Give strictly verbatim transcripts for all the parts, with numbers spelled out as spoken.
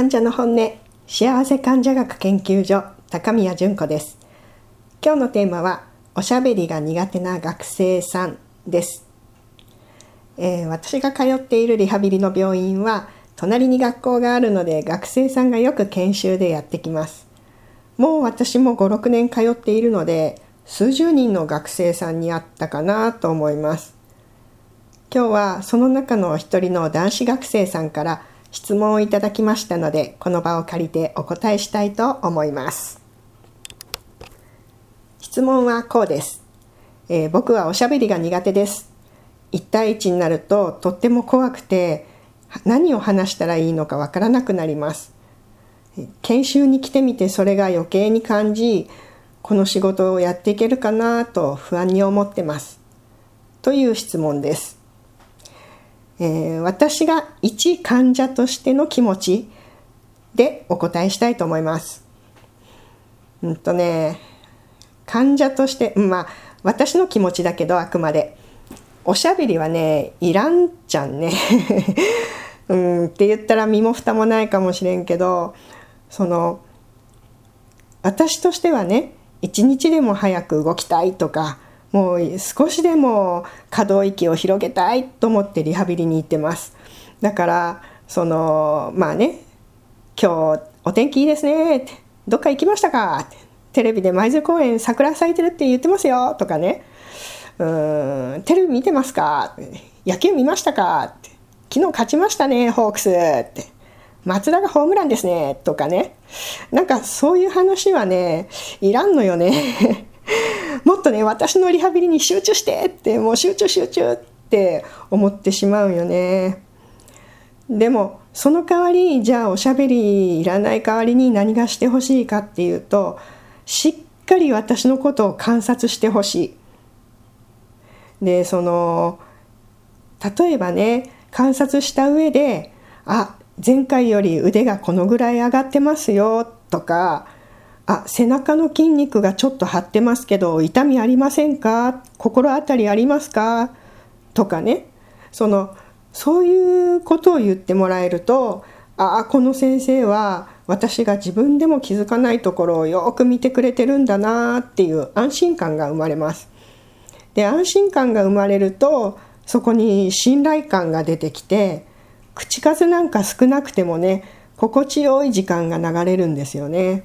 患者の本音、幸せ患者学研究所高宮純子です。今日のテーマはおしゃべりが苦手な学生さんです。えー、私が通っているリハビリの病院は隣に学校があるので、学生さんがよく研修でやってきます。もう私もご、ろくねん通っているので、数十人の学生さんに会ったかなと思います。今日はその中の一人の男子学生さんから質問をいただきましたので、この場を借りてお答えしたいと思います。質問はこうです。えー、僕はおしゃべりが苦手です。一対一になるととっても怖くて、何を話したらいいのかわからなくなります。研修に来てみてそれが余計に感じ、この仕事をやっていけるかなと不安に思ってます。という質問です。えー、私が一患者としての気持ちでお答えしたいと思います。うんとね、患者として、まあ私の気持ちだけど、あくまでおしゃべりはね、いらんじゃんねうんって言ったら身も蓋もないかもしれんけど、その私としてはね、一日でも早く動きたいとか、もう少しでも可動域を広げたいと思ってリハビリに行ってます。だからそのまあね、今日お天気いいですねって、どっか行きましたかって、テレビで舞鶴公園桜咲いてるって言ってますよとかね、うーんテレビ見てますか、野球見ましたかって、昨日勝ちましたねホークスって、松田がホームランですねとかね、なんかそういう話はね、いらんのよねもっとね、私のリハビリに集中してって、もう集中集中って思ってしまうよね。でもその代わり、じゃあおしゃべりいらない代わりに何がしてほしいかっていうと、しっかり私のことを観察してほしい。で、その例えばね、観察した上で、あ、前回より腕がこのぐらい上がってますよとか、あ、背中の筋肉がちょっと張ってますけど痛みありませんか、心当たりありますかとかね、そのそういうことを言ってもらえると、あ、この先生は私が自分でも気づかないところをよく見てくれてるんだなっていう安心感が生まれます。で、安心感が生まれると、そこに信頼感が出てきて、口数なんか少なくてもね、心地よい時間が流れるんですよね。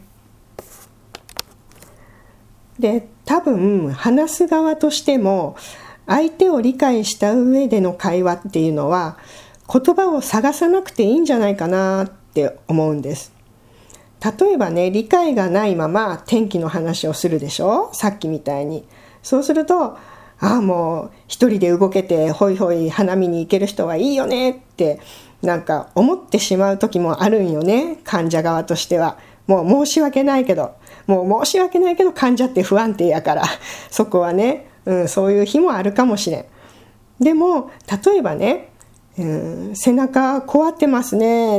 で、多分話す側としても、相手を理解した上での会話っていうのは、言葉を探さなくていいんじゃないかなって思うんです。例えばね、理解がないまま天気の話をするでしょ、さっきみたいに。そうすると、ああもう一人で動けてホイホイ花見に行ける人はいいよねってなんか思ってしまう時もあるんよね、患者側としては。もう申し訳ないけどもう申し訳ないけど患者って不安定やからそこはね、うん、そういう日もあるかもしれん。でも例えばね、うん、背中こわってますねって、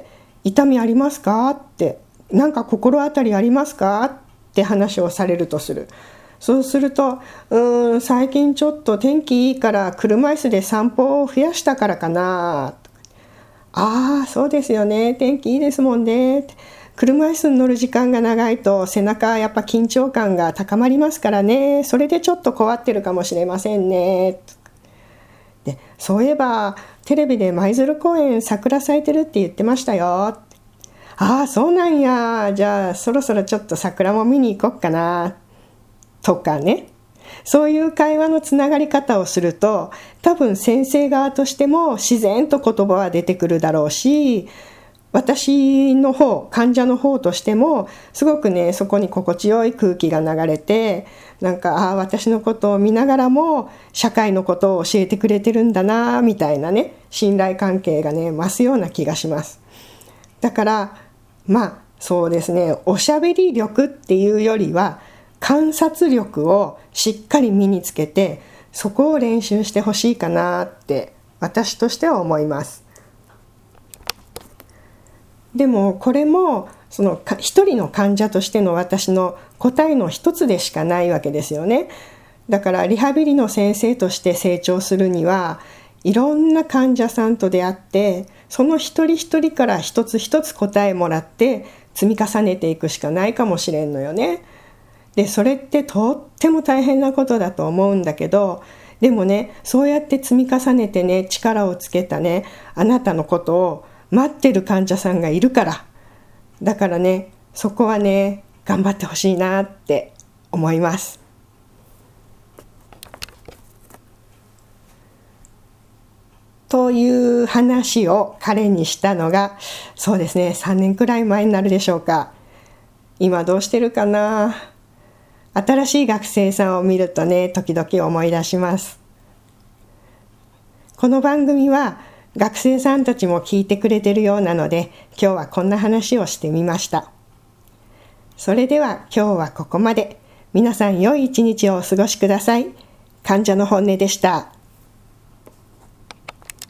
痛みありますかって、なんか心当たりありますかって話をされるとする。そうすると、うーん最近ちょっと天気いいから車椅子で散歩を増やしたからかな。ああそうですよね、天気いいですもんね。車椅子に乗る時間が長いと背中やっぱ緊張感が高まりますからね、それでちょっとこわってるかもしれませんね。で、そういえばテレビで舞鶴公園桜咲いてるって言ってましたよ。ああそうなんや、じゃあそろそろちょっと桜も見に行こっかなとかね、そういう会話のつながり方をすると、多分先生側としても自然と言葉は出てくるだろうし、私の方、患者の方としてもすごくね、そこに心地よい空気が流れて、なんか、あ、私のことを見ながらも社会のことを教えてくれてるんだなみたいなね、信頼関係がね増すような気がします。だからまあそうですね、おしゃべり力っていうよりは観察力をしっかり身につけて、そこを練習してほしいかなって私としては思います。でもこれもその一人の患者としての私の答えの一つでしかないわけですよね。だからリハビリの先生として成長するには、 いろんな患者さんと出会って、その一人一人から一つ一つ答えもらって積み重ねていくしかないかもしれんのよね。で、それってとっても大変なことだと思うんだけど、でもね、そうやって積み重ねてね、力をつけたね、あなたのことを待ってる患者さんがいるから。だからね、そこはね、頑張ってほしいなって思います。という話を彼にしたのが、そうですね、さんねんくらい前になるでしょうか。今どうしてるかな。新しい学生さんを見るとね、時々思い出します。この番組は学生さんたちも聞いてくれてるようなので、今日はこんな話をしてみました。それでは今日はここまで。皆さん良い一日をお過ごしください。患者の本音でした。